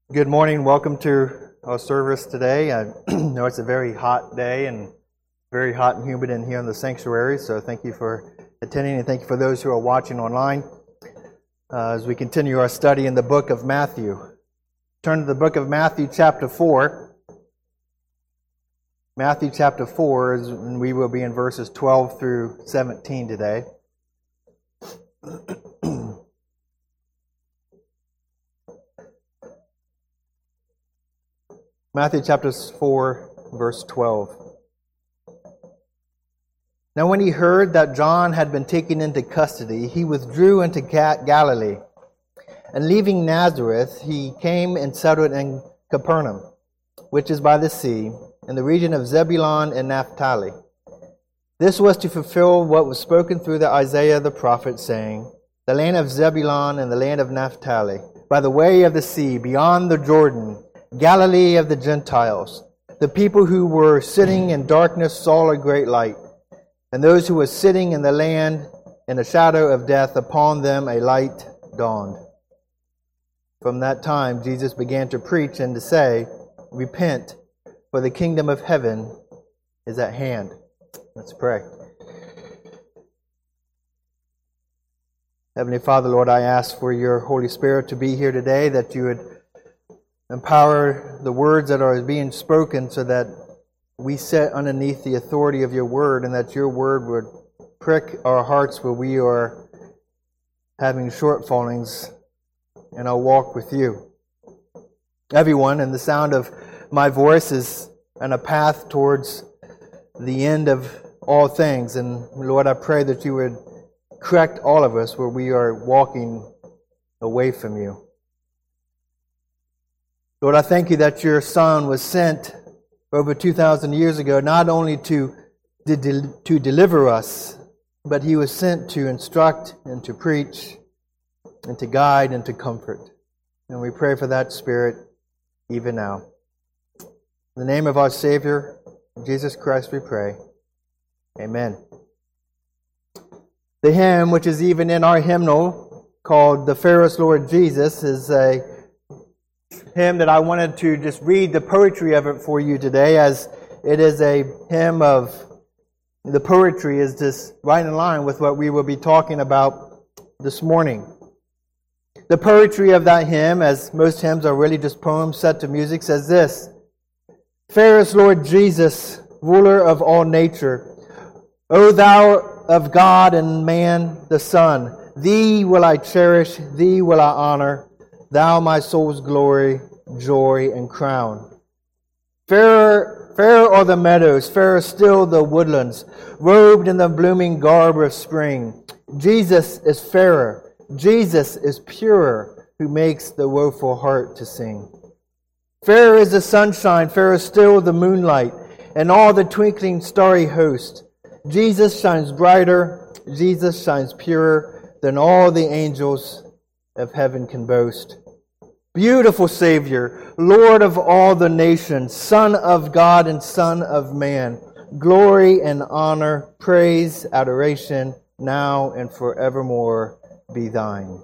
Good morning. Welcome to our service today. I know it's a very hot day and very hot and humid in here in the sanctuary, so thank you for attending and thank you for those who are watching online as we continue our study in the book of Matthew. Turn to the book of Matthew chapter 4. Matthew chapter 4, and we will be in verses 12 through 17 today. Matthew chapter 4, verse 12. Now when he heard that John had been taken into custody, he withdrew into Galilee. And leaving Nazareth, he came and settled in Capernaum, which is by the sea, in the region of Zebulun and Naphtali. This was to fulfill what was spoken through Isaiah the prophet, saying, "The land of Zebulun and the land of Naphtali, by the way of the sea, beyond the Jordan, Galilee of the Gentiles. The people who were sitting in darkness saw a great light, and those who were sitting in the land in the shadow of death, upon them a light dawned." From that time Jesus began to preach and to say, "Repent, for the kingdom of heaven is at hand." Let's pray. Heavenly Father, Lord, I ask for your Holy Spirit to be here today, that you would empower the words that are being spoken so that we sit underneath the authority of your word, and that your word would prick our hearts where we are having shortfallings in our walk with you. Everyone in the sound of my voice is on a path towards the end of all things. And Lord, I pray that you would correct all of us where we are walking away from you. Lord, I thank you that your Son was sent over 2,000 years ago, not only to deliver us, but he was sent to instruct and to preach and to guide and to comfort. And we pray for that Spirit even now. In the name of our Savior, Jesus Christ, we pray. Amen. The hymn, which is even in our hymnal, called "The Fairest Lord Jesus," is a hymn that I wanted to just read the poetry of it for you today, as it is a hymn of the poetry is just right in line with what we will be talking about this morning. The poetry of that hymn, as most hymns are really just poems set to music, says this: "Fairest Lord Jesus, ruler of all nature, O thou of God and man the Son, thee will I cherish, thee will I honor, thou my soul's glory, joy, and crown. Fairer are the meadows, fairer still the woodlands, robed in the blooming garb of spring. Jesus is fairer, Jesus is purer, who makes the woeful heart to sing. Fairer is the sunshine, fairer still the moonlight, and all the twinkling starry host. Jesus shines brighter, Jesus shines purer than all the angels of heaven can boast. Beautiful Savior, Lord of all the nations, Son of God and Son of man, glory and honor, praise, adoration, now and forevermore be thine."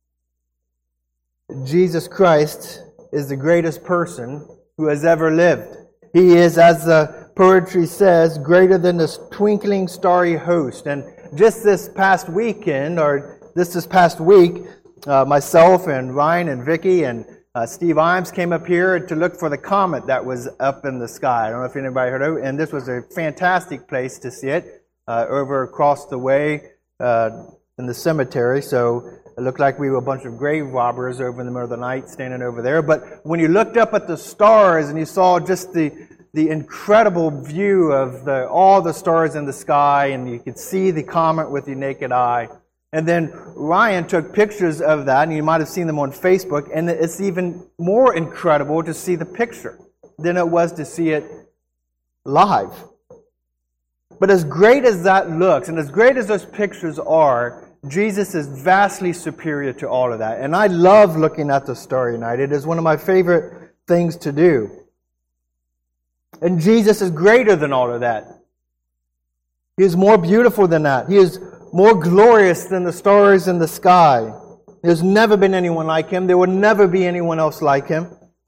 Jesus Christ is the greatest person who has ever lived. He is, as the poetry says, greater than the twinkling starry host. And just this past weekend, or this past week, myself and Ryan and Vicky and Steve Imes came up here to look for the comet that was up in the sky. I don't know if anybody heard of it. And this was a fantastic place to see it, over across the way in the cemetery. So it looked like we were a bunch of grave robbers over in the middle of the night standing over there. But when you looked up at the stars and you saw just the incredible view of all the stars in the sky, and you could see the comet with your naked eye. And then Ryan took pictures of that, and you might have seen them on Facebook, and it's even more incredible to see the picture than it was to see it live. But as great as that looks, and as great as those pictures are, Jesus is vastly superior to all of that. And I love looking at the starry night. It is one of my favorite things to do. And Jesus is greater than all of that. He is more beautiful than that. He is more glorious than the stars in the sky. There's never been anyone like Him. There will never be anyone else like Him.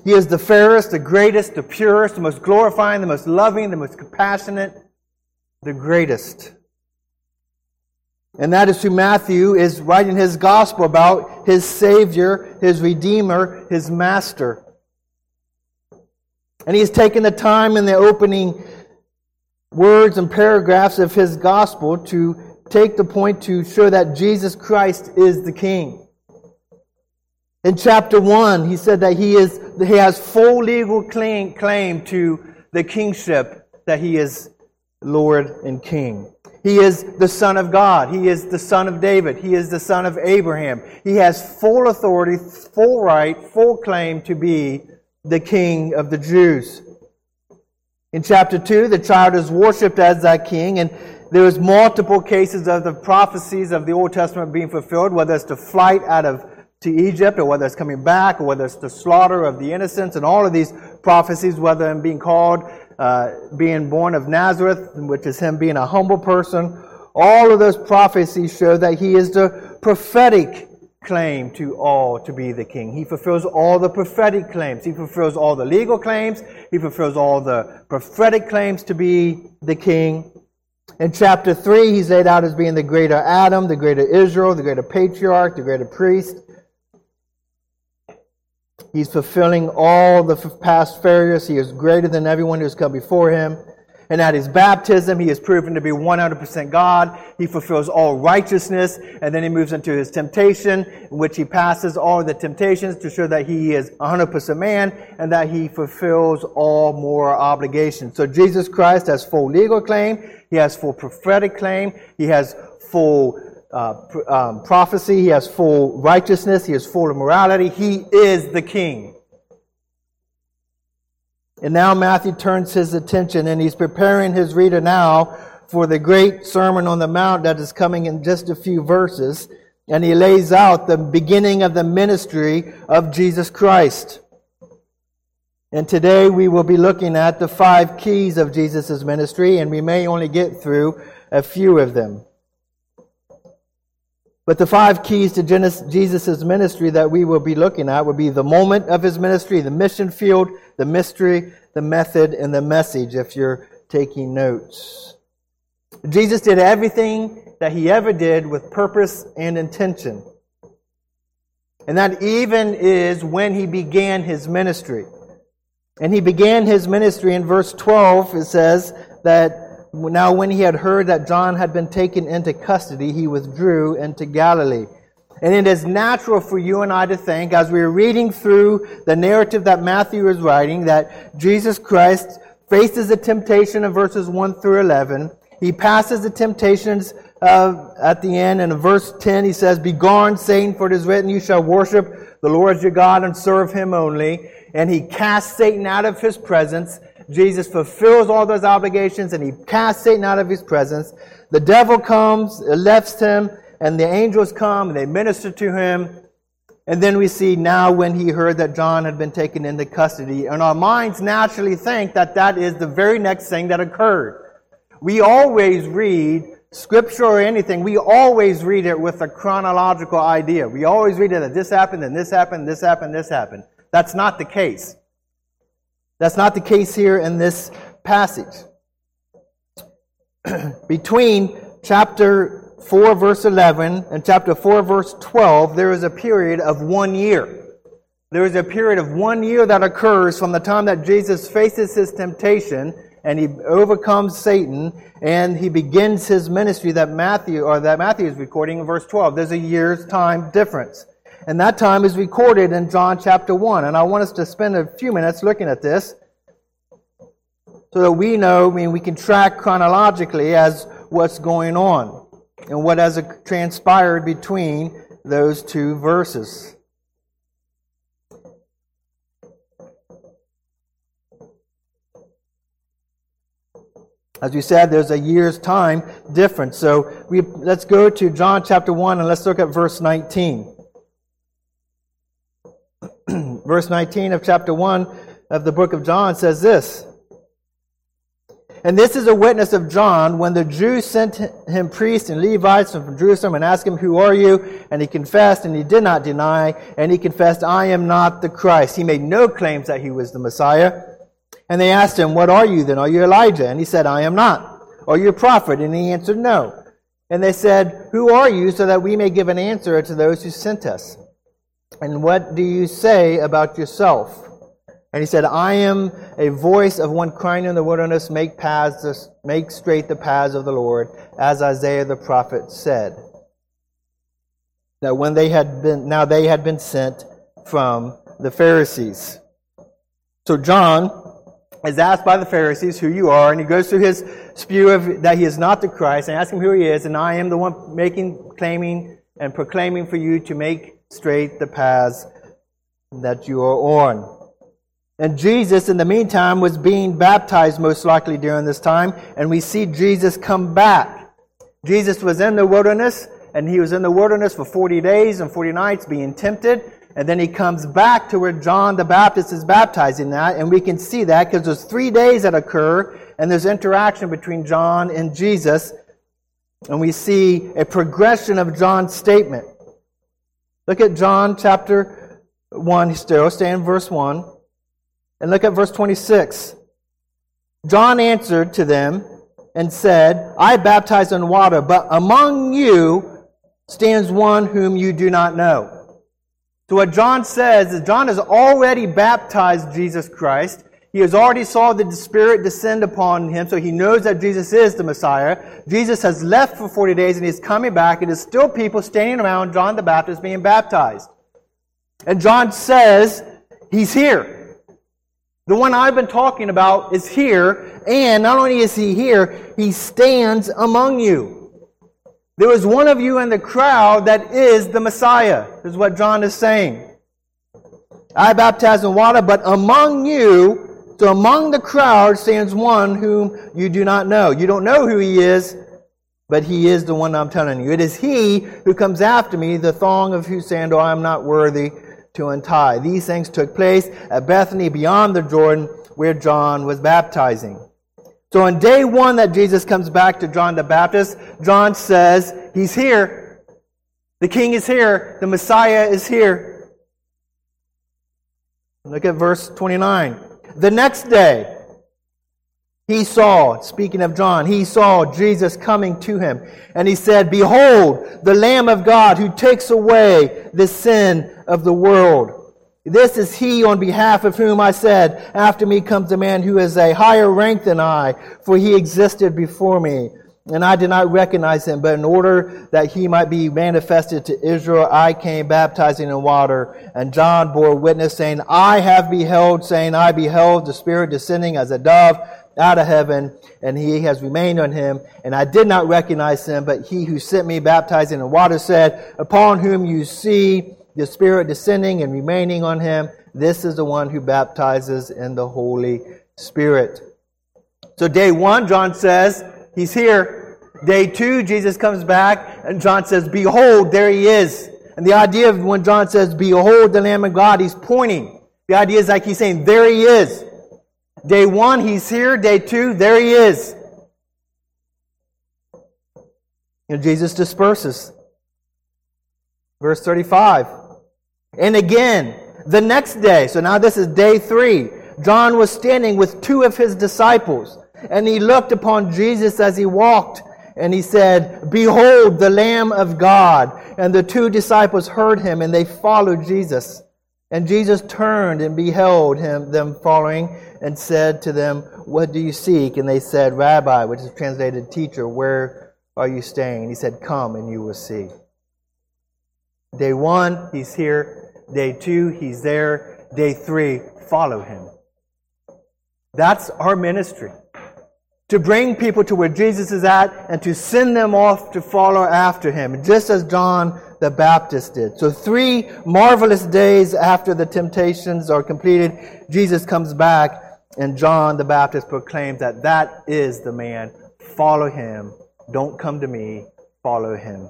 He is the fairest, the greatest, the purest, the most glorifying, the most loving, the most compassionate, the greatest. And that is who Matthew is writing his gospel about, his Savior, his Redeemer, his Master. And he's taken the time in the opening words and paragraphs of his gospel to take the point to show that Jesus Christ is the King. In chapter 1, he said that he has full legal claim to the kingship, that he is Lord and King. He is the Son of God. He is the Son of David. He is the Son of Abraham. He has full authority, full right, full claim to be the King of the Jews. In chapter 2, the child is worshipped as that King, and there is multiple cases of the prophecies of the Old Testament being fulfilled, whether it's the flight to Egypt, or whether it's coming back, or whether it's the slaughter of the innocents, and all of these prophecies, whether him being called, being born of Nazareth, which is him being a humble person, all of those prophecies show that he is the prophetic claim to all to be the King. He fulfills all the prophetic claims. He fulfills all the legal claims. He fulfills all the prophetic claims to be the King. In chapter 3, he's laid out as being the greater Adam, the greater Israel, the greater patriarch, the greater priest. He's fulfilling all the past failures. He is greater than everyone who's come before him. And at his baptism, he is proven to be 100% God. He fulfills all righteousness. And then he moves into his temptation, in which he passes all the temptations to show that he is 100% man and that he fulfills all moral obligations. So Jesus Christ has full legal claim. He has full prophetic claim. He has full prophecy. He has full righteousness. He has full morality. He is the King. And now Matthew turns his attention, and he's preparing his reader now for the great Sermon on the Mount that is coming in just a few verses. And he lays out the beginning of the ministry of Jesus Christ. And today we will be looking at the 5 keys of Jesus' ministry, and we may only get through a few of them. But the 5 keys to Jesus' ministry that we will be looking at will be the moment of his ministry, the mission field, the mystery, the method, and the message, if you're taking notes. Jesus did everything that he ever did with purpose and intention. And that even is when he began his ministry. And he began his ministry in verse 12. It says that now when he had heard that John had been taken into custody, he withdrew into Galilee. And it is natural for you and I to think, as we're reading through the narrative that Matthew is writing, that Jesus Christ faces a temptation in verses 1 through 11. He passes the temptations at the end. And in verse 10 he says, "Begone, Satan, for it is written, you shall worship the Lord your God and serve him only." And he casts Satan out of his presence. Jesus fulfills all those obligations, and he casts Satan out of his presence. The devil comes, left him, and the angels come, and they minister to him. And then we see now when he heard that John had been taken into custody. And our minds naturally think that that is the very next thing that occurred. We always read Scripture or anything, we always read it with a chronological idea. We always read it that this happened, and this happened, this happened, this happened. That's not the case. That's not the case here in this passage. Between chapter 4 verse 11 and chapter 4 verse 12, there is a period of 1 year. There is a period of 1 year that occurs from the time that Jesus faces his temptation and he overcomes Satan and he begins his ministry that Matthew is recording in verse 12. There's a year's time difference. And that time is recorded in John chapter 1. And I want us to spend a few minutes looking at this so that we know, we can track chronologically as what's going on and what has transpired between those 2 verses. As we said, there's a year's time difference. So let's go to John chapter 1 and let's look at verse 19. Verse 19 of chapter 1 of the book of John says this. And this is a witness of John when the Jews sent him priests and Levites from Jerusalem and asked him, "Who are you?" And he confessed, and he did not deny. And he confessed, "I am not the Christ." He made no claims that he was the Messiah. And they asked him, "What are you then? Are you Elijah?" And he said, "I am not." "Are you a prophet?" And he answered, "No." And they said, "Who are you, so that we may give an answer to those who sent us? And what do you say about yourself?" And he said, "I am a voice of one crying in the wilderness, make straight the paths of the Lord, as Isaiah the prophet said." Now they had been sent from the Pharisees. So John is asked by the Pharisees who you are, and he goes through his spew of that he is not the Christ, and asks him who he is, and I am the one claiming and proclaiming for you to make straight the paths that you are on. And Jesus, in the meantime, was being baptized most likely during this time. And we see Jesus come back. Jesus was in the wilderness, and he was in the wilderness for 40 days and 40 nights being tempted. And then he comes back to where John the Baptist is baptizing that. And we can see that because there's 3 days that occur, and there's interaction between John and Jesus. And we see a progression of John's statement. Look at John chapter 1, still, stay in verse 1. And look at verse 26. John answered to them and said, "I baptize in water, but among you stands one whom you do not know." So what John says is John has already baptized Jesus Christ. He has already saw the Spirit descend upon him, so he knows that Jesus is the Messiah. Jesus has left for 40 days and he's coming back, and there's still people standing around John the Baptist being baptized. And John says, "He's here. The one I've been talking about is here, and not only is he here, he stands among you. There is one of you in the crowd that is the Messiah," is what John is saying. "I baptize in water, but among you," so among the crowd stands one whom you do not know. You don't know who he is, but he is the one I'm telling you. "It is he who comes after me, the thong of whose sandal I am not worthy to untie." These things took place at Bethany beyond the Jordan, where John was baptizing. So on day 1 that Jesus comes back to John the Baptist, John says, "He's here. The King is here. The Messiah is here." Look at verse 29. "The next day, he saw," speaking of John, "he saw Jesus coming to him. And he said, 'Behold, the Lamb of God who takes away the sin of the world. This is he on behalf of whom I said, after me comes a man who is a higher rank than I, for he existed before me. And I did not recognize him, but in order that he might be manifested to Israel, I came baptizing in water. And John bore witness, saying, I beheld the Spirit descending as a dove out of heaven, and he has remained on him. And I did not recognize him, but he who sent me baptizing in water said, upon whom you see the Spirit descending and remaining on him, this is the one who baptizes in the Holy Spirit." So day 1, John says, he's here. Day 2, Jesus comes back, and John says, behold, there he is. And the idea of when John says, behold the Lamb of God, he's pointing. The idea is like he's saying, there he is. Day 1, he's here. Day 2, there he is. And Jesus disperses. Verse 35. And again, the next day, so now this is day 3, John was standing with 2 of his disciples, and he looked upon Jesus as he walked, and he said, behold the Lamb of God. And the 2 disciples heard him, and they followed Jesus. And Jesus turned and beheld them following, and said to them, what do you seek? And they said, Rabbi, which is translated teacher, where are you staying? And he said, come and you will see. Day 1, he's here. Day 2, he's there. Day 3, follow him. That's our ministry. To bring people to where Jesus is at and to send them off to follow after him, just as John the Baptist did. So 3 marvelous days after the temptations are completed, Jesus comes back, and John the Baptist proclaims that is the man. Follow him. Don't come to me. Follow him.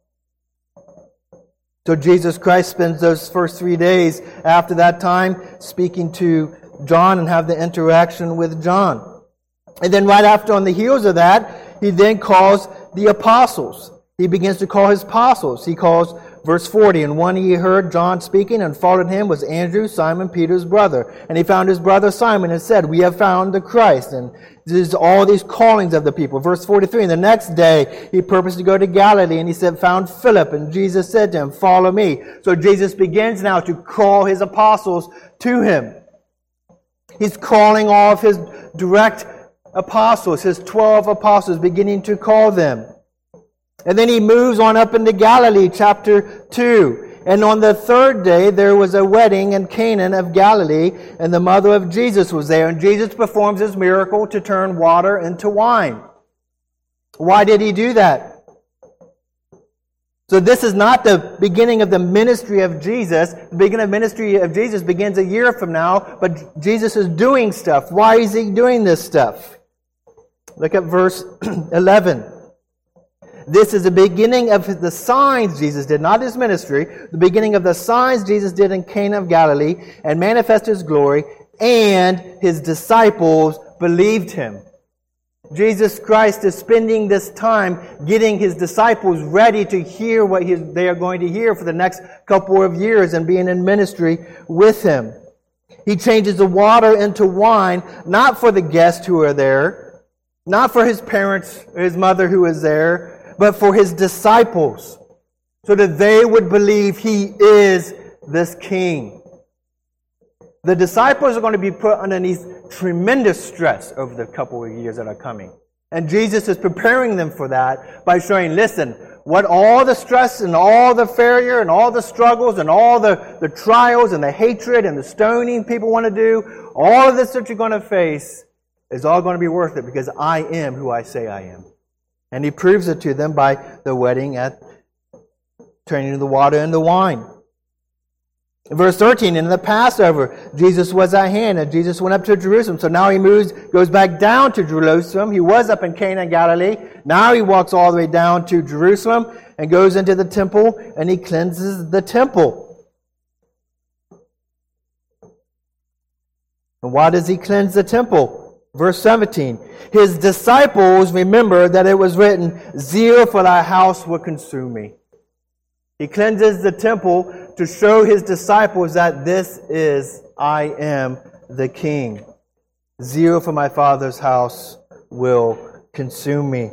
So Jesus Christ spends those first 3 days after that time speaking to John and have the interaction with John. And then right after, on the heels of that, he then calls the apostles. He begins to call his apostles. He calls, verse 40, and one he heard John speaking, and followed him was Andrew, Simon Peter's brother. And he found his brother Simon and said, we have found the Christ. And there's all these callings of the people. Verse 43, and the next day he purposed to go to Galilee, and he said, found Philip, and Jesus said to him, follow me. So Jesus begins now to call his apostles to him. He's calling all of his direct apostles, his 12 apostles, beginning to call them. And then he moves on up into Galilee, chapter 2. And on the third day, there was a wedding in Cana of Galilee, and the mother of Jesus was there. And Jesus performs his miracle to turn water into wine. Why did he do that? So this is not the beginning of the ministry of Jesus. The beginning of the ministry of Jesus begins a year from now, but Jesus is doing stuff. Why is he doing this stuff? Look at verse 11. This is the beginning of the signs Jesus did, not his ministry, the beginning of the signs Jesus did in Cana of Galilee, and manifested his glory, and his disciples believed him. Jesus Christ is spending this time getting his disciples ready to hear what they are going to hear for the next couple of years and being in ministry with him. He changes the water into wine, not for the guests who are there, not for his parents, his mother who is there, but for his disciples, so that they would believe he is this king. The disciples are going to be put underneath tremendous stress over the couple of years that are coming. And Jesus is preparing them for that by showing, listen, what all the stress and all the failure and all the struggles and all the trials and the hatred and the stoning people want to do, all of this that you're going to face is all going to be worth it because I am who I say I am. And he proves it to them by the wedding at turning the water into wine. Verse 13, in the Passover, Jesus was at hand, and Jesus went up to Jerusalem. So now he goes back down to Jerusalem. He was up in Cana in Galilee. Now he walks all the way down to Jerusalem and goes into the temple, and he cleanses the temple. And why does he cleanse the temple? Verse 17, his disciples remember that it was written, zeal for thy house will consume me. He cleanses the temple to show his disciples that this is, I am the king. Zeal for my Father's house will consume me.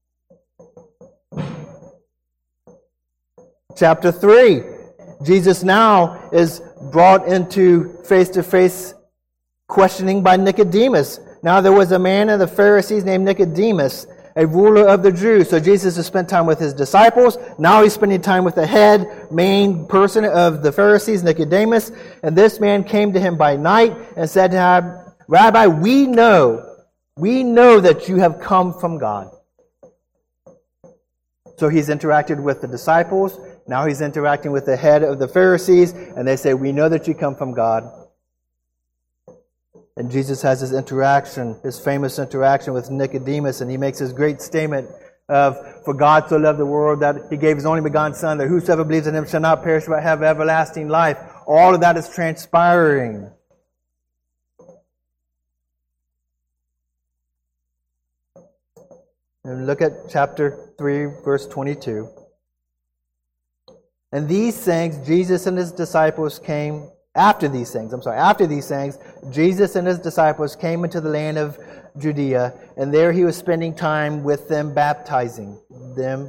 Chapter 3, Jesus now is brought into face-to-face questioning by Nicodemus. Now there was a man of the Pharisees named Nicodemus, a ruler of the Jews. So Jesus has spent time with his disciples. Now he's spending time with the head, main person of the Pharisees, Nicodemus. And this man came to him by night and said to him, Rabbi, we know that you have come from God. So he's interacted with the disciples. Now he's interacting with the head of the Pharisees. And they say, we know that you come from God. And Jesus has his interaction, his famous interaction with Nicodemus, and he makes his great statement of, for God so loved the world that he gave his only begotten Son, that whosoever believes in him shall not perish but have everlasting life. All of that is transpiring. And look at chapter 3, verse 22. And these things, Jesus and his disciples came... After these things, Jesus and his disciples came into the land of Judea, and there he was spending time with them, baptizing them.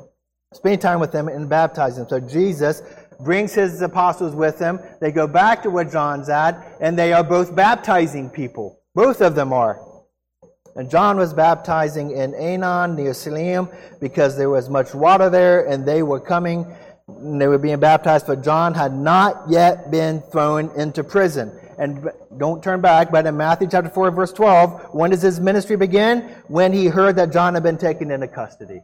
So Jesus brings his apostles with him. They go back to where John's at, and they are both baptizing people. Both of them are. And John was baptizing in Aenon near Siloam because there was much water there, and they were coming. They were being baptized, but John had not yet been thrown into prison. And don't turn back, but in Matthew chapter 4, verse 12, when does his ministry begin? When he heard that John had been taken into custody.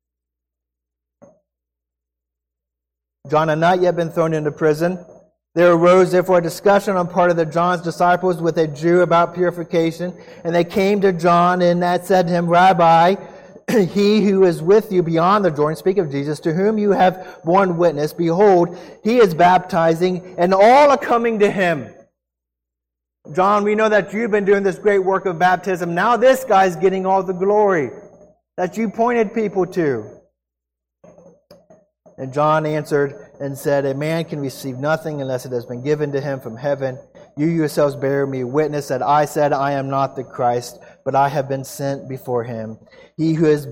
John had not yet been thrown into prison. There arose therefore a discussion on part of John's disciples with a Jew about purification. And they came to John and that said to him, Rabbi, he who is with you beyond the Jordan, speak of Jesus, to whom you have borne witness, behold, he is baptizing, and all are coming to him. John, we know that you've been doing this great work of baptism. Now this guy's getting all the glory that you pointed people to. And John answered and said, a man can receive nothing unless it has been given to him from heaven. You yourselves bear me witness that I said I am not the Christ, but I have been sent before him. He who has the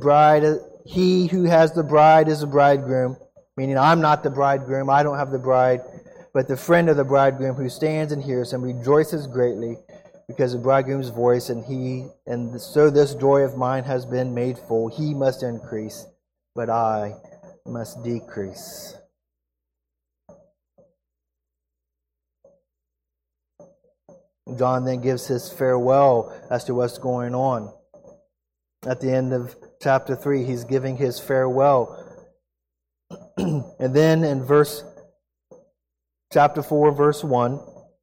bride is the bridegroom, meaning I'm not the bridegroom, I don't have the bride, but the friend of the bridegroom who stands and hears him rejoices greatly because of the bridegroom's voice, and so this joy of mine has been made full. He must increase, but I must decrease. John then gives his farewell as to what's going on. At the end of chapter 3, he's giving his farewell. And then in chapter 4, verse 1,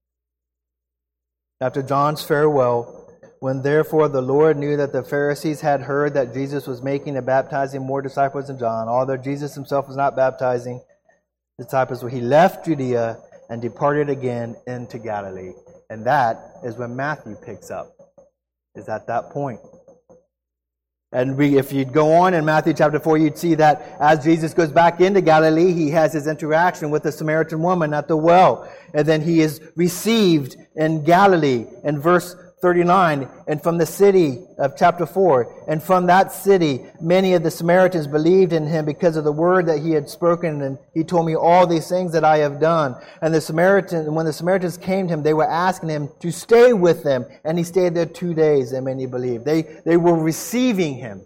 after John's farewell, when therefore the Lord knew that the Pharisees had heard that Jesus was making and baptizing more disciples than John, although Jesus himself was not baptizing disciples, he left Judea and departed again into Galilee. And that is when Matthew picks up, is at that point. And if you'd go on in Matthew chapter 4, you'd see that as Jesus goes back into Galilee, he has his interaction with the Samaritan woman at the well. And then he is received in Galilee in verse 39, and from the city of chapter 4. And from that city, many of the Samaritans believed in him because of the word that he had spoken. And he told me all these things that I have done. And when the Samaritans came to him, they were asking him to stay with them. And he stayed there 2 days, and many believed. They were receiving him.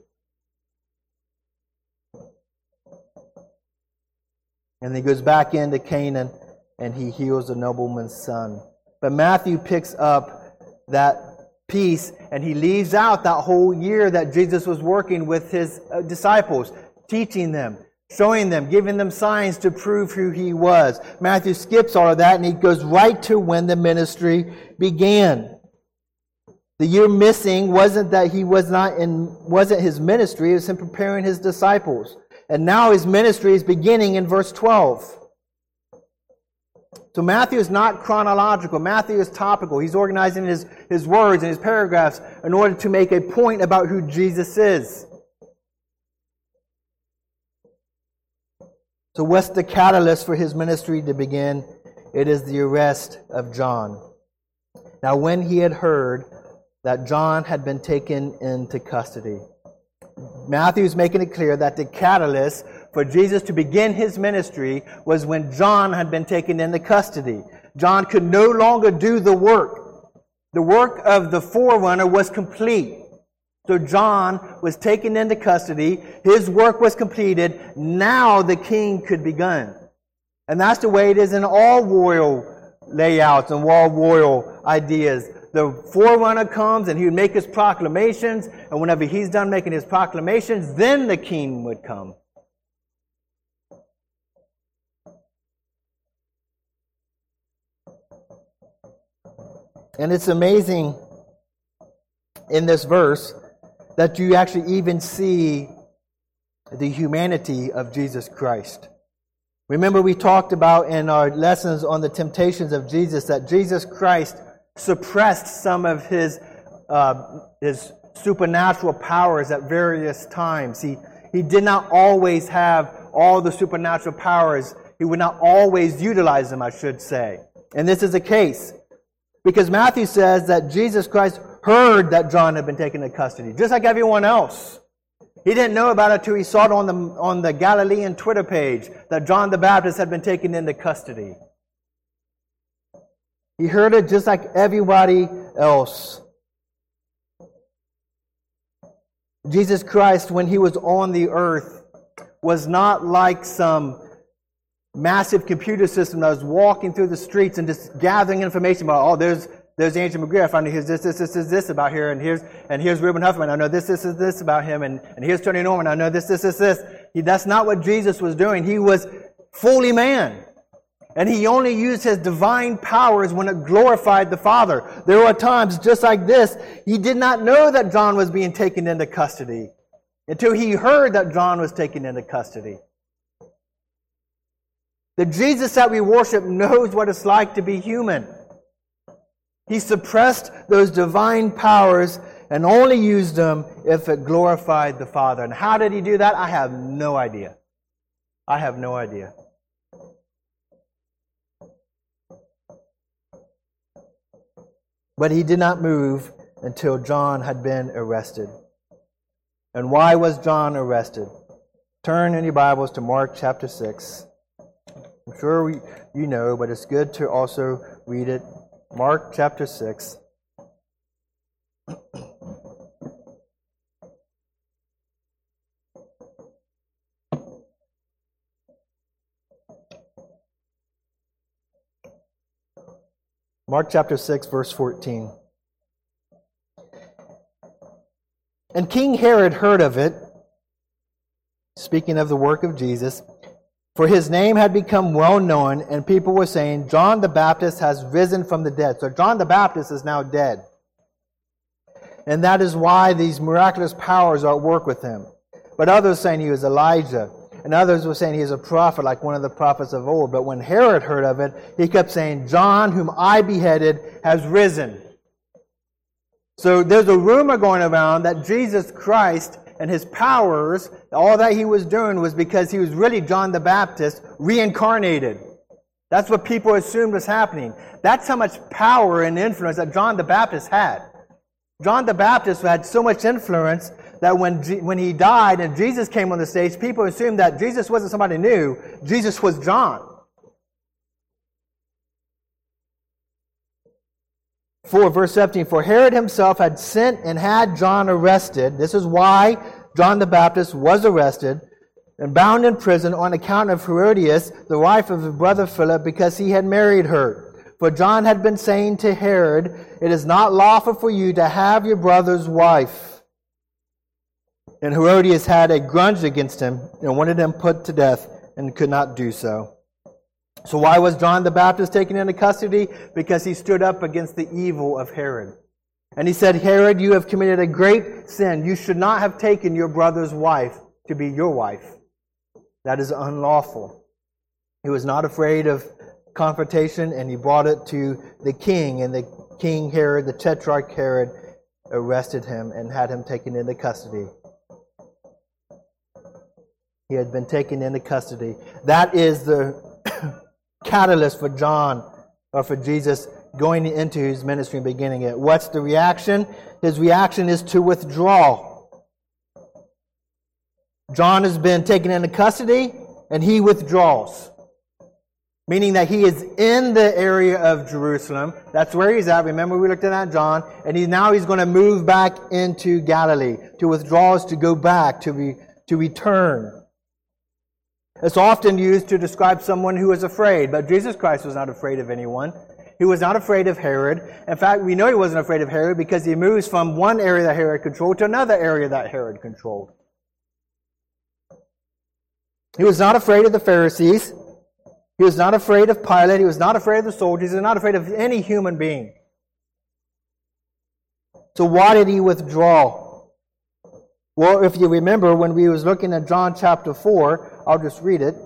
And he goes back into Canaan, and he heals the nobleman's son. But Matthew picks up that piece, and he leaves out that whole year that Jesus was working with his disciples, teaching them, showing them, giving them signs to prove who he was. Matthew skips all of that, and he goes right to when the ministry began. The year missing wasn't that he wasn't his ministry, it was him preparing his disciples. And now his ministry is beginning in verse 12. So Matthew is not chronological. Matthew is topical. He's organizing his words and his paragraphs in order to make a point about who Jesus is. So what's the catalyst for his ministry to begin? It is the arrest of John. Now when he had heard that John had been taken into custody, Matthew is making it clear that the catalyst for Jesus to begin his ministry was when John had been taken into custody. John could no longer do the work. The work of the forerunner was complete. So John was taken into custody. His work was completed. Now the king could begin. And that's the way it is in all royal layouts and all royal ideas. The forerunner comes and he would make his proclamations, and whenever he's done making his proclamations, then the king would come. And it's amazing in this verse that you actually even see the humanity of Jesus Christ. Remember, we talked about in our lessons on the temptations of Jesus that Jesus Christ suppressed some of his supernatural powers at various times. He did not always have all the supernatural powers. He would not always utilize them, I should say. And this is the case. Because Matthew says that Jesus Christ heard that John had been taken into custody, just like everyone else. He didn't know about it until he saw it on the Galilean Twitter page that John the Baptist had been taken into custody. He heard it just like everybody else. Jesus Christ, when he was on the earth, was not like some massive computer system that was walking through the streets and just gathering information about, there's Andrew McGreer, I found here's this about here, and here's Reuben Huffman, I know this about him, and here's Tony Norman, I know this. That's not what Jesus was doing. He was fully man. And he only used his divine powers when it glorified the Father. There were times just like this, he did not know that John was being taken into custody until he heard that John was taken into custody. The Jesus that we worship knows what it's like to be human. He suppressed those divine powers and only used them if it glorified the Father. And how did he do that? I have no idea. I have no idea. But he did not move until John had been arrested. And why was John arrested? Turn in your Bibles to Mark chapter 6. I'm sure you know, but it's good to also read it. Mark chapter 6. Mark chapter 6, verse 14. And King Herod heard of it, speaking of the work of Jesus, for his name had become well known, and people were saying, John the Baptist has risen from the dead. So John the Baptist is now dead. And that is why these miraculous powers are at work with him. But others saying he was Elijah. And others were saying he is a prophet, like one of the prophets of old. But when Herod heard of it, he kept saying, John, whom I beheaded, has risen. So there's a rumor going around that Jesus Christ and his powers, all that he was doing was because he was really John the Baptist reincarnated. That's what people assumed was happening. That's how much power and influence that John the Baptist had. John the Baptist had so much influence that when he died and Jesus came on the stage, people assumed that Jesus wasn't somebody new. Jesus was John. 4 verse 17, for Herod himself had sent and had John arrested. This is why John the Baptist was arrested and bound in prison on account of Herodias, the wife of his brother Philip, because he had married her. For John had been saying to Herod, it is not lawful for you to have your brother's wife. And Herodias had a grudge against him and wanted him put to death and could not do so. So why was John the Baptist taken into custody? Because he stood up against the evil of Herod. And he said, Herod, you have committed a great sin. You should not have taken your brother's wife to be your wife. That is unlawful. He was not afraid of confrontation, and he brought it to the king. And the king Herod, the tetrarch Herod, arrested him and had him taken into custody. He had been taken into custody. That is the catalyst for John, or for Jesus, going into his ministry and beginning it. What's the reaction? His reaction is to withdraw. John has been taken into custody, and he withdraws. Meaning that he is in the area of Jerusalem. That's where he's at. Remember, we looked at that, John. And he's going to move back into Galilee. To withdraw is to go back, to return. It's often used to describe someone who is afraid, but Jesus Christ was not afraid of anyone. He was not afraid of Herod. In fact, we know he wasn't afraid of Herod because he moves from one area that Herod controlled to another area that Herod controlled. He was not afraid of the Pharisees. He was not afraid of Pilate. He was not afraid of the soldiers. He was not afraid of any human being. So why did he withdraw? Well, if you remember, when we was looking at John chapter 4, I'll just read it.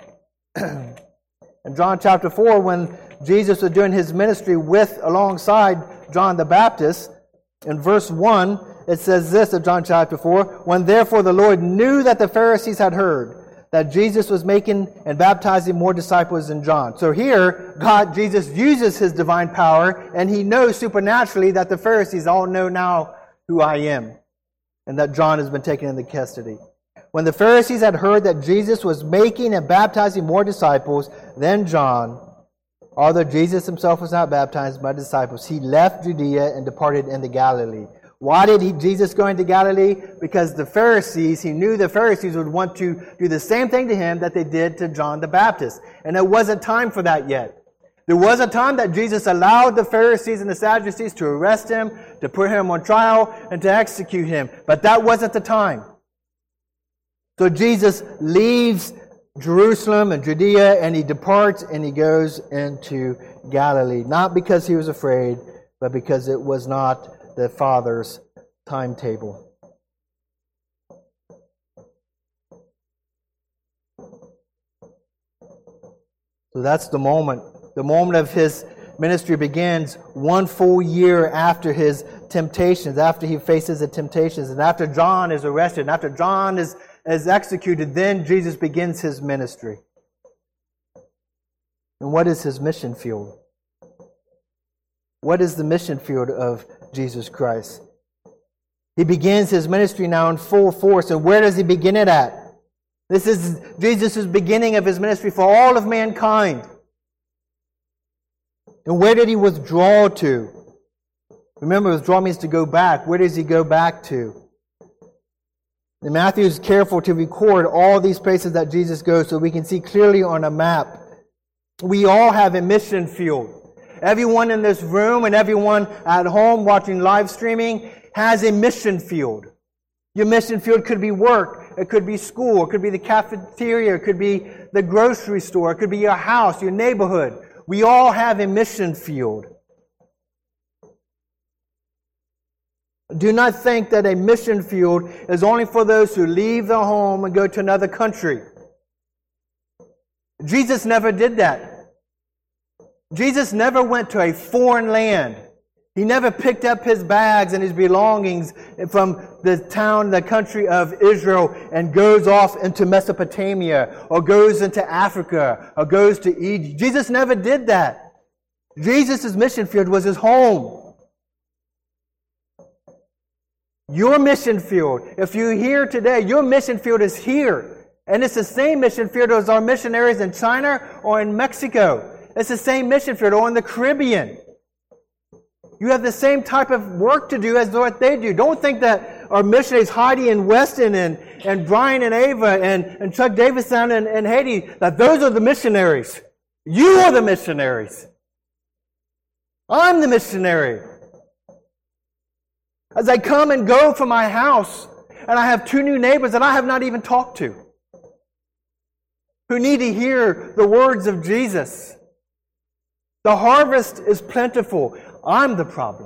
In John chapter 4, when Jesus was doing his ministry alongside John the Baptist, in verse 1, it says this of John chapter 4, when therefore the Lord knew that the Pharisees had heard that Jesus was making and baptizing more disciples than John. So here, Jesus uses his divine power, and he knows supernaturally that the Pharisees all know now who I am, and that John has been taken into custody. When the Pharisees had heard that Jesus was making and baptizing more disciples than John, although Jesus himself was not baptized by disciples, he left Judea and departed into Galilee. Why did Jesus go into Galilee? Because he knew the Pharisees would want to do the same thing to him that they did to John the Baptist. And it wasn't time for that yet. There was a time that Jesus allowed the Pharisees and the Sadducees to arrest him, to put him on trial, and to execute him. But that wasn't the time. So Jesus leaves Jerusalem and Judea, and he departs and he goes into Galilee. Not because he was afraid, but because it was not the Father's timetable. So that's the moment of his ministry begins 1 full year after his temptations, after he faces the temptations, and after John is arrested, and after John is executed, then Jesus begins his ministry. And what is his mission field? What is the mission field of Jesus Christ? He begins his ministry now in full force. And where does he begin it at? This is Jesus' beginning of his ministry for all of mankind. And where did he withdraw to? Remember, withdraw means to go back. Where does he go back to? And Matthew is careful to record all these places that Jesus goes so we can see clearly on a map. We all have a mission field. Everyone in this room and everyone at home watching live streaming has a mission field. Your mission field could be work, it could be school, it could be the cafeteria, it could be the grocery store, it could be your house, your neighborhood. We all have a mission field. Do not think that a mission field is only for those who leave their home and go to another country. Jesus never did that. Jesus never went to a foreign land. He never picked up his bags and his belongings from the town, the country of Israel, and goes off into Mesopotamia, or goes into Africa, or goes to Egypt. Jesus never did that. Jesus' mission field was his home. Your mission field, if you're here today, your mission field is here. And it's the same mission field as our missionaries in China or in Mexico. It's the same mission field, or in the Caribbean. You have the same type of work to do as what they do. Don't think that our missionaries, Heidi and Weston and Brian and Ava and Chuck Davis down in Haiti, that those are the missionaries. You are the missionaries. I'm the missionary. As I come and go from my house, and I have 2 new neighbors that I have not even talked to, who need to hear the words of Jesus. The harvest is plentiful. I'm the problem.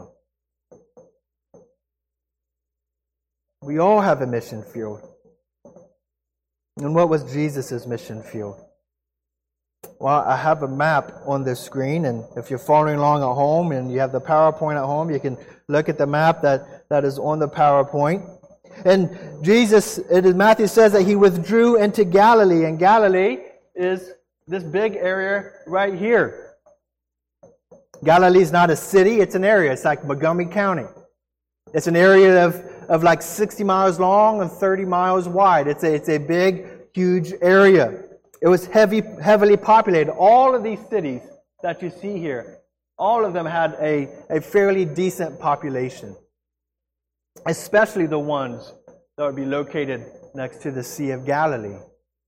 We all have a mission field. And what was Jesus' mission field? Well, I have a map on this screen, and if you're following along at home and you have the PowerPoint at home, you can look at the map that is on the PowerPoint. And Jesus, Matthew says that he withdrew into Galilee, and Galilee is this big area right here. Galilee is not a city, it's an area. It's like Montgomery County. It's an area of like 60 miles long and 30 miles wide. It's a big, huge area. It was heavily populated. All of these cities that you see here, all of them had a fairly decent population. Especially the ones that would be located next to the Sea of Galilee.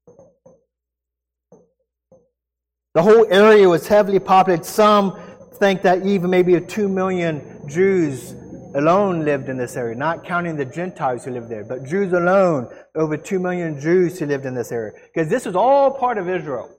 The whole area was heavily populated. Some think that even maybe 2 million Jews alone lived in this area, not counting the Gentiles who lived there, but Jews alone, over 2 million Jews who lived in this area. Because this was all part of Israel.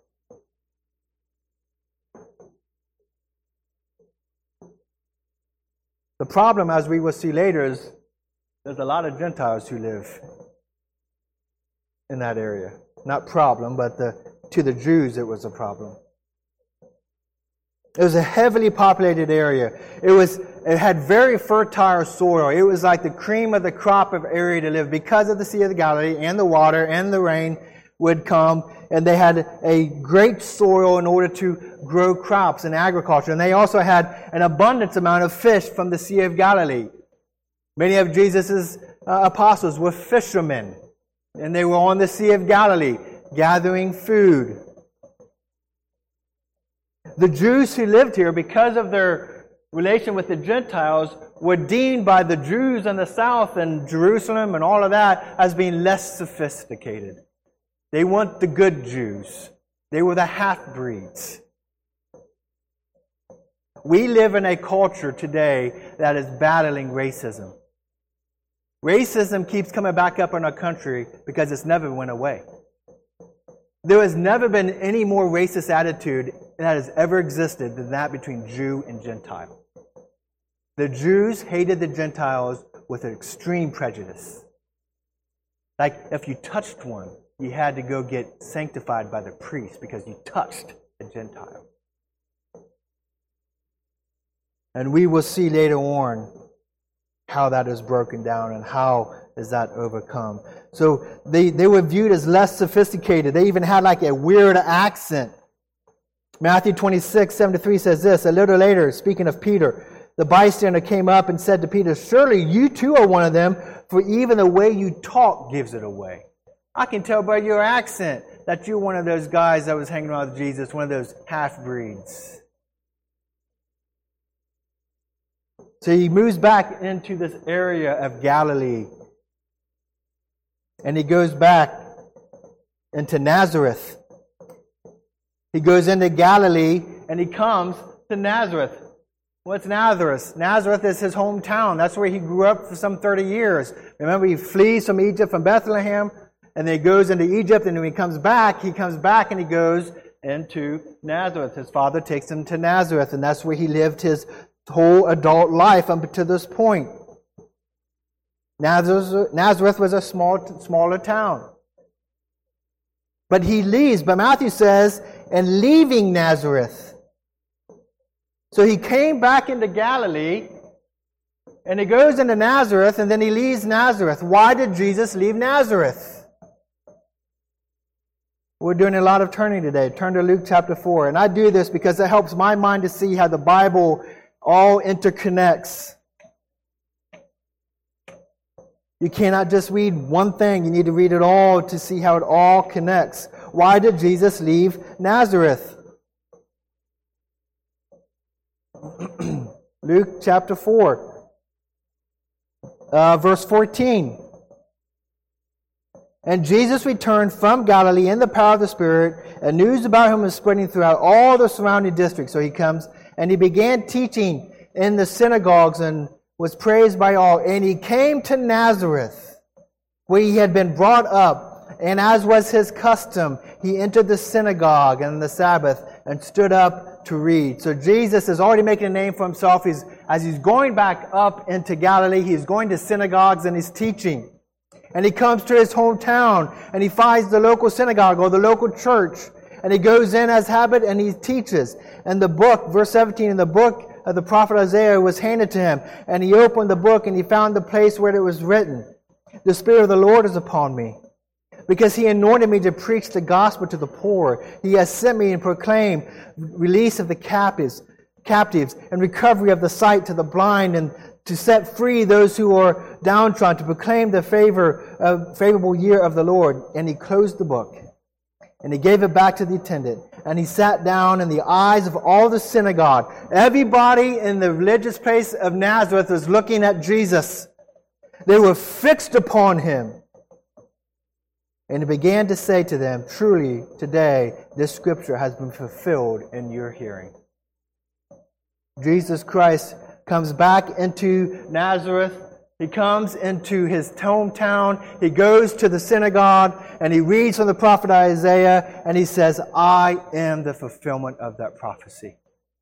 The problem, as we will see later, is there's a lot of Gentiles who live in that area. Not problem, but to the Jews it was a problem. It was a heavily populated area. It had very fertile soil. It was like the cream of the crop of area to live because of the Sea of Galilee, and the water and the rain would come, and they had a great soil in order to grow crops and agriculture. And they also had an abundance amount of fish from the Sea of Galilee. Many of Jesus' apostles were fishermen, and they were on the Sea of Galilee gathering food. The Jews who lived here, because of their relation with the Gentiles, were deemed by the Jews in the south and Jerusalem and all of that as being less sophisticated. They weren't the good Jews. They were the half-breeds. We live in a culture today that is battling racism. Racism keeps coming back up in our country because it's never went away. There has never been any more racist attitude that has ever existed than that between Jew and Gentile. The Jews hated the Gentiles with an extreme prejudice. Like if you touched one, you had to go get sanctified by the priest because you touched a Gentile. And we will see later on how that is broken down and how is that overcome. So they were viewed as less sophisticated. They even had like a weird accent. Matthew 26:7-3 says this, a little later, speaking of Peter, the bystander came up and said to Peter, surely you too are one of them, for even the way you talk gives it away. I can tell by your accent that you're one of those guys that was hanging around with Jesus, one of those half-breeds. So he moves back into this area of Galilee. And he goes back into Nazareth. He goes into Galilee and he comes to Nazareth. What's Nazareth? Nazareth is his hometown. That's where he grew up for some 30 years. Remember, he flees from Egypt, from Bethlehem, and then he goes into Egypt, and when he comes back and he goes into Nazareth. His father takes him to Nazareth, and that's where he lived his whole adult life up to this point. Nazareth was a smaller town. But he leaves, but Matthew says, and leaving Nazareth. So he came back into Galilee, and he goes into Nazareth, and then he leaves Nazareth. Why did Jesus leave Nazareth? We're doing a lot of turning today. Turn to Luke chapter 4. And I do this because it helps my mind to see how the Bible all interconnects. You cannot just read one thing. You need to read it all to see how it all connects. Why did Jesus leave Nazareth? Luke chapter 4, verse 14. And Jesus returned from Galilee in the power of the Spirit, and news about him was spreading throughout all the surrounding districts. So he comes, and he began teaching in the synagogues and was praised by all. And he came to Nazareth, where he had been brought up. And as was his custom, he entered the synagogue on the Sabbath and stood up to read. So Jesus is already making a name for himself. As he's going back up into Galilee, he's going to synagogues and he's teaching. And he comes to his hometown and he finds the local synagogue or the local church. And he goes in as habit and he teaches. And the book, verse 17, in the book of the prophet Isaiah was handed to him. And he opened the book and he found the place where it was written, "The Spirit of the Lord is upon me, because he anointed me to preach the gospel to the poor. He has sent me and proclaim release of the captives, and recovery of the sight to the blind, and to set free those who are downtrodden, to proclaim the favorable year of the Lord." And he closed the book, and he gave it back to the attendant, and he sat down in the eyes of all the synagogue. Everybody in the religious place of Nazareth was looking at Jesus. They were fixed upon him. And he began to say to them, "Truly, today this scripture has been fulfilled in your hearing." Jesus Christ comes back into Nazareth. He comes into his hometown. He goes to the synagogue and he reads from the prophet Isaiah and he says, "I am the fulfillment of that prophecy."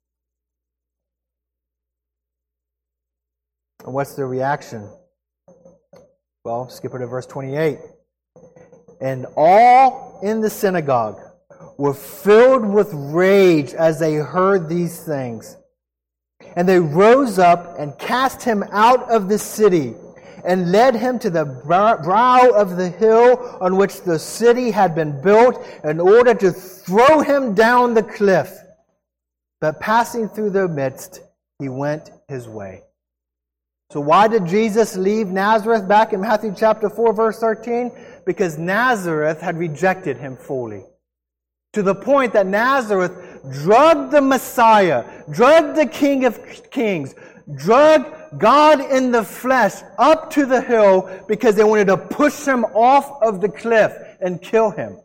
And what's the reaction? Well, skip it to verse 28. And all in the synagogue were filled with rage as they heard these things. And they rose up and cast him out of the city and led him to the brow of the hill on which the city had been built in order to throw him down the cliff. But passing through their midst, he went his way. So why did Jesus leave Nazareth back in Matthew chapter 4, verse 13? Because Nazareth had rejected him fully. To the point that Nazareth drugged the Messiah, drugged the King of Kings, drugged God in the flesh up to the hill because they wanted to push him off of the cliff and kill him.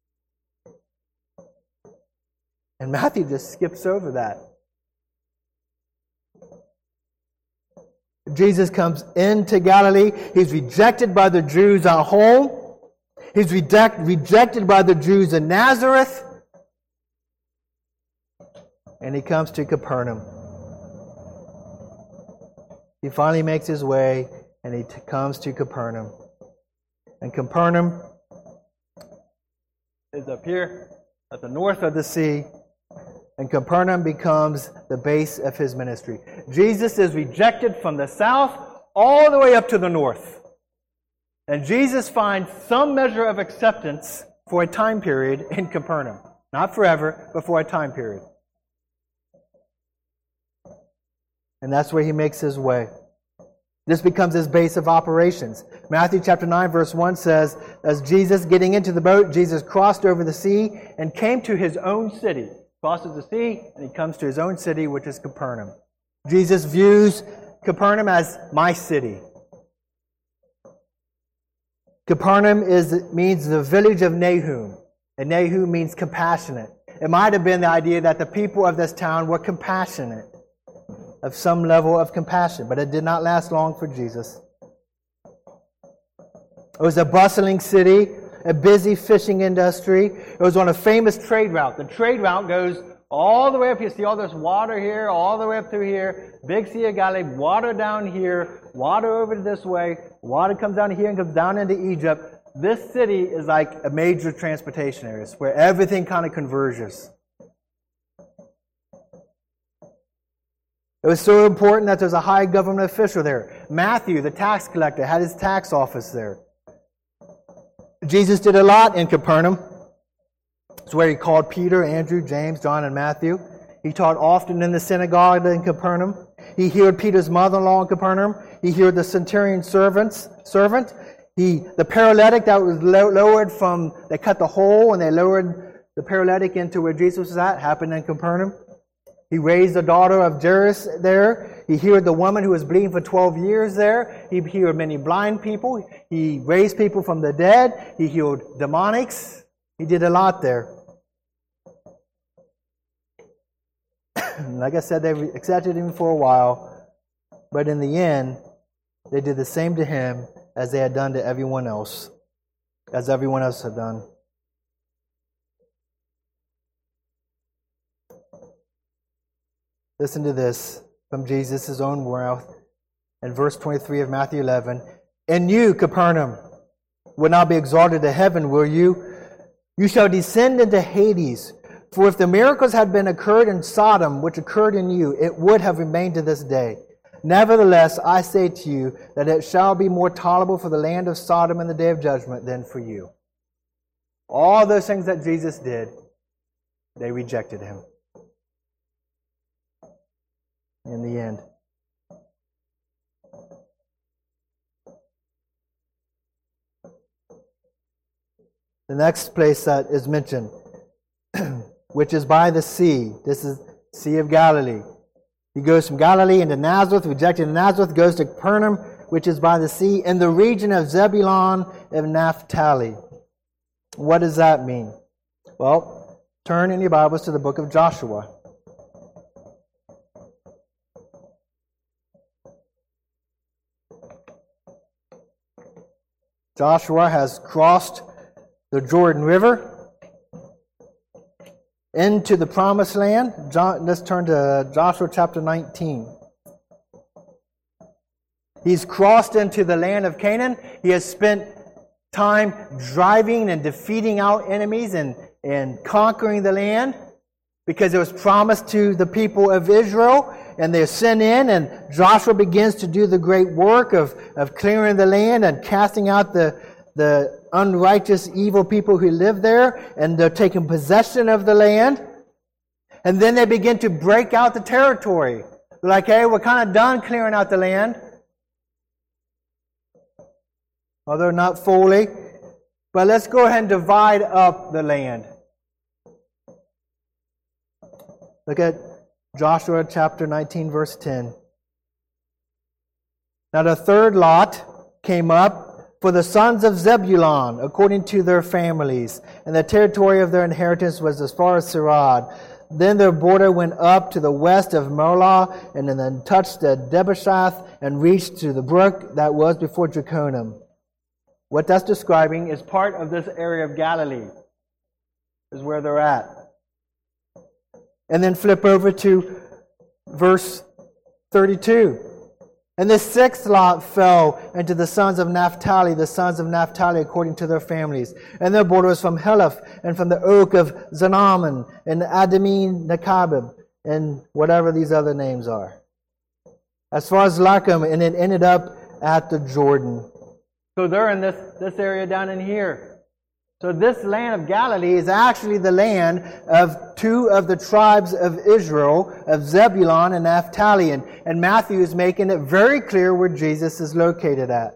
And Matthew just skips over that. Jesus comes into Galilee. He's rejected by the Jews at home. He's rejected by the Jews in Nazareth. And he comes to Capernaum. He finally makes his way and he comes to Capernaum. And Capernaum is up here at the north of the sea. And Capernaum becomes the base of his ministry. Jesus is rejected from the south all the way up to the north. And Jesus finds some measure of acceptance for a time period in Capernaum. Not forever, but for a time period. And that's where he makes his way. This becomes his base of operations. Matthew chapter 9 verse 1 says, as Jesus getting into the boat, Jesus crossed over the sea and came to his own city. Crosses the sea and he comes to his own city, which is Capernaum. Jesus views Capernaum as my city. Capernaum means the village of Nahum. And Nahum means compassionate. It might have been the idea that the people of this town were compassionate, of some level of compassion, but it did not last long for Jesus. It was a bustling city, a busy fishing industry. It was on a famous trade route. The trade route goes all the way up here. See all this water here, all the way up through here. Big Sea of Galilee, water down here, water over this way. Water comes down here and comes down into Egypt. This city is like a major transportation area where everything kind of converges. It was so important that there's a high government official there. Matthew, the tax collector, had his tax office there. Jesus did a lot in Capernaum. It's where he called Peter, Andrew, James, John, and Matthew. He taught often in the synagogue in Capernaum. He healed Peter's mother-in-law in Capernaum. He healed the centurion servant. The paralytic that was lowered from, they cut the hole and they lowered the paralytic into where Jesus was at, happened in Capernaum. He raised the daughter of Jairus there. He healed the woman who was bleeding for 12 years there. He healed many blind people. He raised people from the dead. He healed demonics. He did a lot there. Like I said, they accepted him for a while. But in the end, they did the same to him as they had done to everyone else. As everyone else had done. Listen to this from Jesus' own mouth in verse 23 of Matthew 11. And you, Capernaum, will not be exalted to heaven, will you? You shall descend into Hades. For if the miracles had been occurred in Sodom, which occurred in you, it would have remained to this day. Nevertheless, I say to you that it shall be more tolerable for the land of Sodom in the day of judgment than for you. All those things that Jesus did, they rejected him. In the end. The next place that is mentioned, which is by the sea. This is Sea of Galilee. He goes from Galilee into Nazareth, rejected in Nazareth, goes to Capernaum, which is by the sea, in the region of Zebulun and Naphtali. What does that mean? Well, turn in your Bibles to the book of Joshua. Joshua has crossed the Jordan River into the Promised Land. Let's turn to Joshua chapter 19. He's crossed into the land of Canaan. He has spent time driving and defeating out enemies and conquering the land because it was promised to the people of Israel. And they're sent in, and Joshua begins to do the great work of clearing the land and casting out the unrighteous, evil people who live there, and they're taking possession of the land. And then they begin to break out the territory. They're like, hey, we're kind of done clearing out the land. Although not fully. But let's go ahead and divide up the land. Look at Joshua chapter 19, verse 10. Now the third lot came up for the sons of Zebulun, according to their families, and the territory of their inheritance was as far as Sarad. Then their border went up to the west of Molah, and then touched the Debeshath, and reached to the brook that was before Draconim. What that's describing is part of this area of Galilee, is where they're at. And then flip over to verse 32. And the sixth lot fell into the sons of Naphtali according to their families. And their border was from Heleph, and from the oak of Zanaman, and Adamim Nekabib, and whatever these other names are. As far as Lachim, and it ended up at the Jordan. So they're in this area down in here. So this land of Galilee is actually the land of two of the tribes of Israel, of Zebulun and Naphtali. And Matthew is making it very clear where Jesus is located at.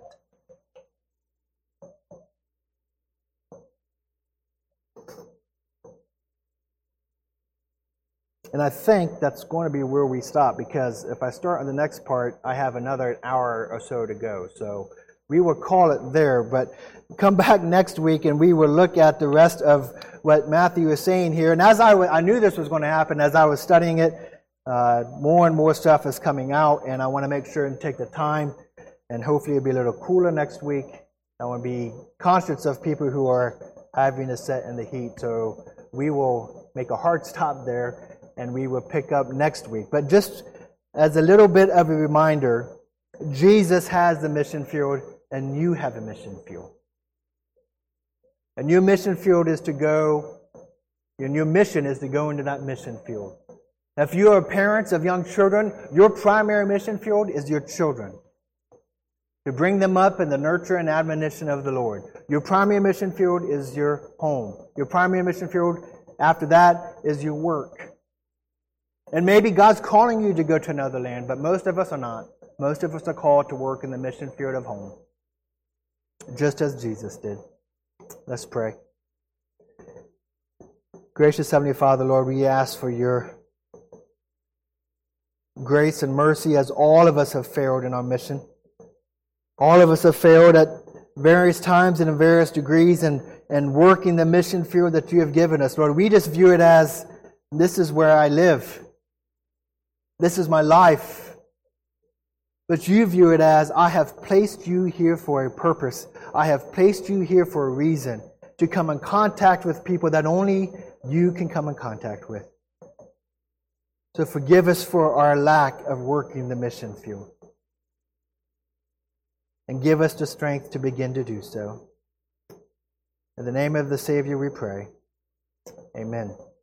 And I think that's going to be where we stop, because if I start on the next part, I have another hour or so to go. So we will call it there, but come back next week and we will look at the rest of what Matthew is saying here. And as I knew this was going to happen, as I was studying it, more and more stuff is coming out, and I want to make sure and take the time, and hopefully it'll be a little cooler next week. I want to be conscious of people who are having to sit in the heat, so we will make a hard stop there, and we will pick up next week. But just as a little bit of a reminder, Jesus has the mission field, and you have a mission field. And your mission field is to go, and your mission is to go into that mission field. If you are parents of young children, your primary mission field is your children. To bring them up in the nurture and admonition of the Lord. Your primary mission field is your home. Your primary mission field after that is your work. And maybe God's calling you to go to another land, but most of us are not. Most of us are called to work in the mission field of home, just as Jesus did. Let's pray. Gracious Heavenly Father, Lord, we ask for your grace and mercy, as all of us have failed in our mission. All of us have failed at various times and in various degrees and working the mission field that you have given us. Lord, we just view it as, this is where I live. This is my life. But you view it as, I have placed you here for a purpose. I have placed you here for a reason, to come in contact with people that only you can come in contact with. So forgive us for our lack of working the mission field. And give us the strength to begin to do so. In the name of the Savior we pray. Amen.